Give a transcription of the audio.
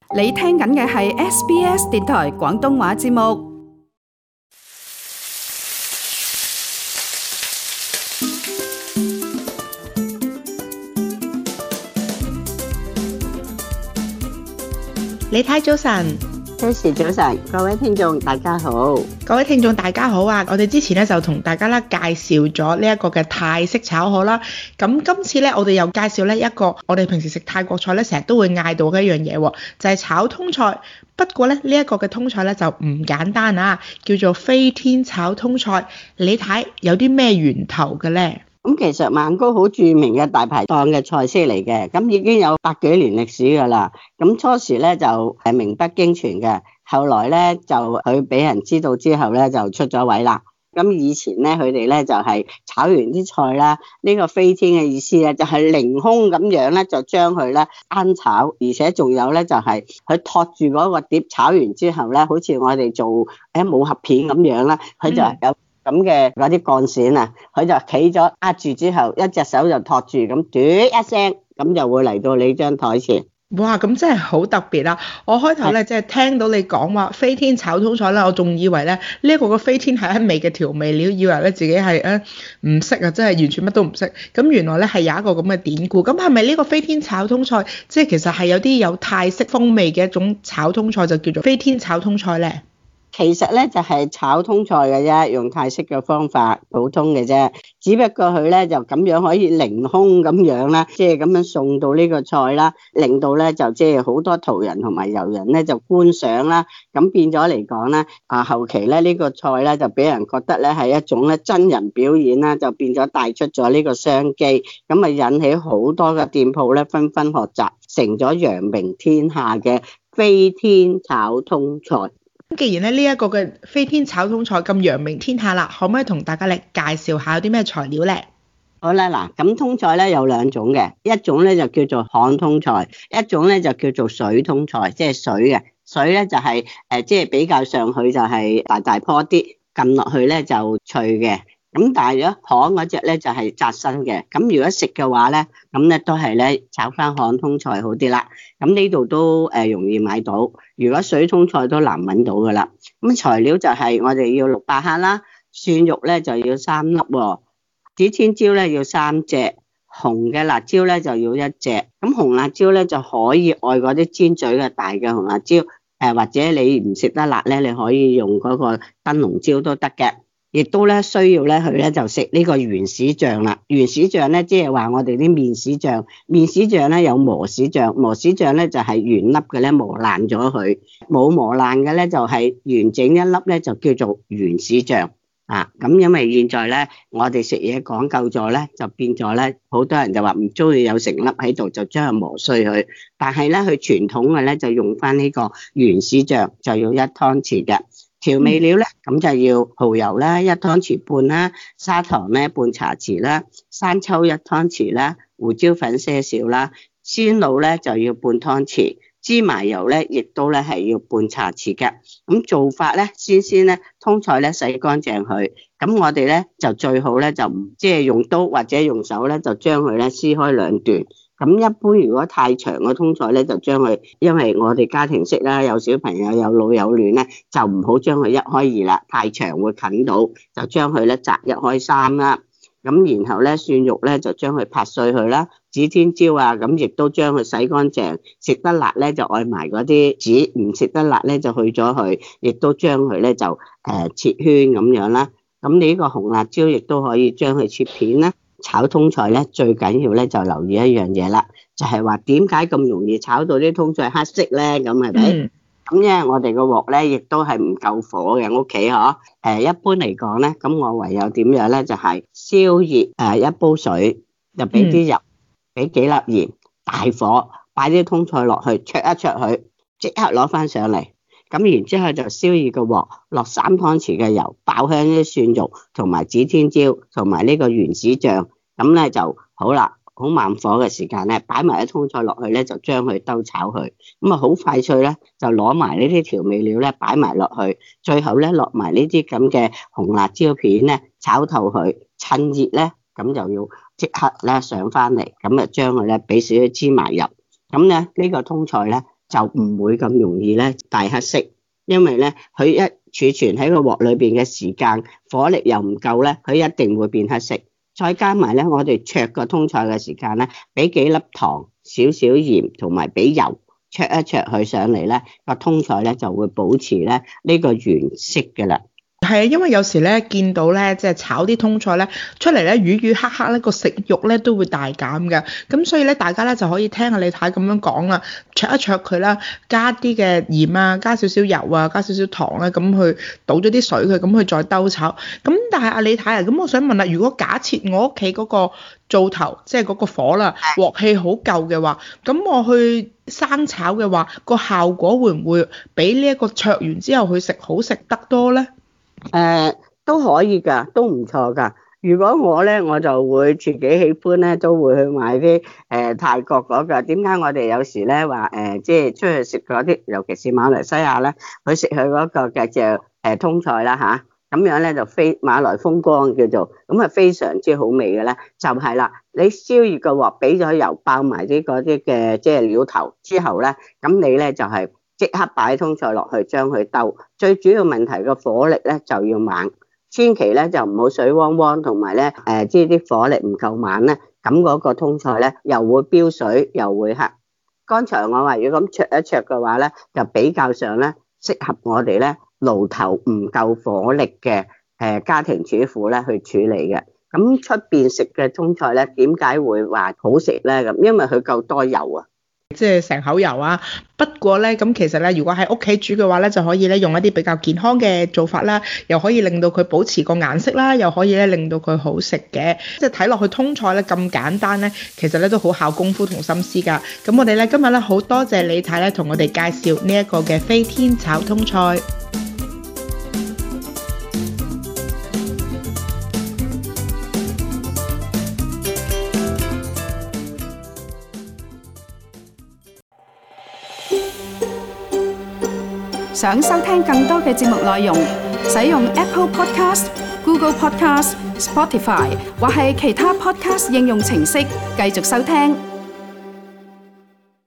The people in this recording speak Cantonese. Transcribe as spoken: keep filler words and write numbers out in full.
你聽緊嘅係 S B S 電台廣東話節目。 李太早晨。 Tracy早晨，各位聽眾大家好。 各位聽眾大家好啊！我哋之前咧就同大家啦介紹咗呢一個嘅泰式炒河啦。咁今次咧我哋又介紹咧一個我哋平時食泰國菜咧成日都會嗌到嘅一樣嘢，就係炒通菜。不過咧呢一個嘅通菜咧就唔簡單啊，叫做飛天炒通菜。你睇有啲咩源頭嘅咧？ 咁其實曼谷好著名嘅大排檔嘅菜式嚟嘅，咁已經有百幾年歷史噶啦。咁初時咧就誒名不經傳嘅，後來咧就佢俾人知道之後咧就出咗位啦。咁以前咧佢哋咧就係炒完啲菜啦，呢個飛天嘅意思咧就係凌空咁樣咧就將佢咧翻炒，而且仲有咧就係佢托住嗰個碟炒完之後咧，好似我哋做誒武俠片咁樣啦，佢就有咁嘅嗰啲鋼線啊，佢就企咗壓住之後，一隻手就托住，咁嘟一聲，咁就會嚟到你張台前。 哇，咁真係好特別啦！我開頭咧即係聽到你講話飛天炒通菜咧，我仲以為咧呢一個個飛天係一味嘅調味料，以為咧自己係誒唔識啊，真係完全乜都唔識。咁原來咧係有一個咁嘅典故。咁係咪呢個飛天炒通菜，即係其實係有啲有泰式風味嘅一種炒通菜，就叫做飛天炒通菜咧？ 其實咧就係炒通菜嘅啫，用泰式嘅方法，普通嘅啫。只不過佢咧就咁樣可以凌空咁樣啦，即係咁樣送到呢個菜啦，令到咧就即係好多途人同埋遊人咧就觀賞啦。咁變咗嚟講咧，啊後期咧呢個菜咧就俾人覺得咧係一種咧真人表演啦，就變咗帶出咗呢個商機，咁啊引起好多嘅店鋪咧紛紛學習，成咗揚名天下嘅飛天炒通菜。 既然咧呢一個嘅飛天炒通菜咁揚名天下啦，可唔可以同大家嚟介紹下有啲咩材料咧？ 好啦，嗱，咁通菜咧有兩種嘅，一種咧就叫做旱通菜，一種咧就叫做水通菜，即係水嘅。水咧就係誒，即係比較上去就係大大棵啲，撳落去咧就脆嘅。咁但係如果旱嗰隻咧就係紮身嘅。咁如果食嘅話咧，咁咧都係咧炒翻旱通菜好啲啦。咁呢度都誒容易買到，如果水通菜都難揾到噶啦。咁材料就係我哋要六百克啦，蒜肉咧就要三粒喎，指天椒咧要三隻，紅嘅辣椒咧就要一隻。咁紅辣椒咧就可以愛嗰啲尖嘴嘅大嘅紅辣椒，誒或者你唔食得辣咧，你可以用嗰個燈籠椒都得嘅。亦都咧需要咧佢咧就食呢個原始醬啦。原始醬咧即係話我哋啲麵豉醬，麵豉醬咧有磨豉醬，磨豉醬咧就係原粒嘅咧磨爛咗佢，冇磨爛嘅咧就係完整一粒咧就叫做原始醬啊。咁因為現在咧我哋食嘢講究咗咧，就變咗咧好多人就話唔中意有成粒喺度，就將佢磨碎佢。但係咧佢傳統嘅咧就用翻呢個原始醬，就要一湯匙嘅。調味料咧，咁就要蠔油啦，一湯匙半啦，砂糖咧半茶匙啦，生抽一湯匙啦，胡椒粉些少啦，鮮露咧就要半湯匙，芝麻油咧亦都咧係要半茶匙嘅。咁做法咧，先先咧通菜咧洗乾淨佢，咁我哋咧就最好咧就唔即係用刀或者用手咧就將佢咧撕開兩段。咁一般如果太長嘅通菜咧，就將佢，因為我哋家庭式啦，有小朋友有老有嫩咧，就唔好將佢一開二啦，太長會近到，就將佢咧擇一開三啦。咁然後咧蒜肉咧就將佢拍碎佢啦，指天椒啊咁亦都將佢洗乾淨，食得辣咧就愛埋嗰啲籽，唔食得辣咧就去咗佢，亦都將佢咧就誒、呃、切圈咁樣啦。咁你呢個紅辣椒亦都可以將佢切片啦。炒通菜咧最緊要咧就留意一樣嘢啦，就係話點解咁容易炒到啲通菜黑色咧？咁係咪？咁因為我哋個鑊咧亦都係唔夠火嘅屋企嗬。誒，一般嚟講咧，咁我唯有點樣咧？就係燒熱誒一煲水，就俾啲油，俾幾粒鹽，大火擺啲通菜落去，灼一灼佢，即刻攞翻上嚟。咁然之後就燒熱個鑊，落三湯匙嘅油，爆香啲蒜肉同埋指天椒同埋呢個原始醬，咁咧就好啦。好慢火嘅時間咧，擺埋啲通菜落去咧，就將佢兜炒佢，咁啊好快脆咧，就攞埋呢啲調味料咧，擺埋落去，最後咧落埋呢啲咁嘅紅辣椒片咧，炒透佢，趁熱咧，咁就要即刻咧上翻嚟，咁啊將佢咧俾少少芝麻油，咁咧呢個通菜咧就唔會咁容易咧大黑色，因為咧佢一儲存喺個鑊裏邊嘅時間，火力又唔夠咧，佢一定會變黑色。再加埋咧，我哋焯個通菜嘅時間咧，俾幾粒糖、少少鹽同埋俾油焯一焯佢上嚟咧，個通菜咧就會保持咧呢個原色嘅啦。 係啊，因為有時咧見到咧，即係炒啲通菜咧出嚟咧，魚魚黑黑咧，個食慾咧都會大減嘅。咁所以咧，大家咧就可以聽下李太咁樣講啦，焯一焯佢啦，加啲嘅鹽啊，加少少油啊，加少少糖咧，咁去倒咗啲水佢，咁去再兜炒。咁但係阿李太啊，咁我想問啦，如果假設我屋企嗰個灶頭，即係嗰個火啦，鑊氣好夠嘅話，咁我去生炒嘅話，個效果會唔會比呢一個焯完之後去食好食得多咧？ 誒、呃，都可以噶，都唔錯噶。如果我咧，我就會自己喜歡咧，都會去買啲誒、呃、泰國嗰、那個。點解我哋有時咧話誒，即係出去食嗰啲，尤其是馬來西亞咧，去食佢嗰個嘅就誒通菜啦吓，咁、啊、樣咧就非馬來風光叫做，咁啊非常之好味嘅咧，就係、是、啦。你燒熱個鑊，俾咗油爆埋啲嗰啲嘅即係料頭之後咧，咁你咧就係、是。即刻擺通菜落去，將佢兜。最主要問題個火力咧就要猛，千祈咧就唔好水汪汪，同埋咧誒，即係啲火力唔夠猛咧，咁嗰個通菜咧又會飆水，又會黑。剛才我話如果咁焯一焯嘅話咧，就比較上咧適合我哋咧爐頭唔夠火力嘅誒家庭主婦咧去處理嘅。咁出邊食嘅通菜咧，點解會話好食咧？咁因為佢夠多油啊。 即係成口油啊！不過咧，咁其實咧，如果喺屋企煮嘅話咧，就可以咧用一啲比較健康嘅做法啦，又可以令到佢保持個顏色啦，又可以咧令到佢好食嘅。即係睇落去通菜咧咁簡單咧，其實咧都好考功夫同心思㗎。咁我哋咧今日咧好多謝李太咧同我哋介紹呢一個嘅飛天炒通菜。 想收聽更多嘅節目內容，使用 Apple Podcast、Google Podcast、Spotify 或係其他 Podcast 應用程式繼續收聽。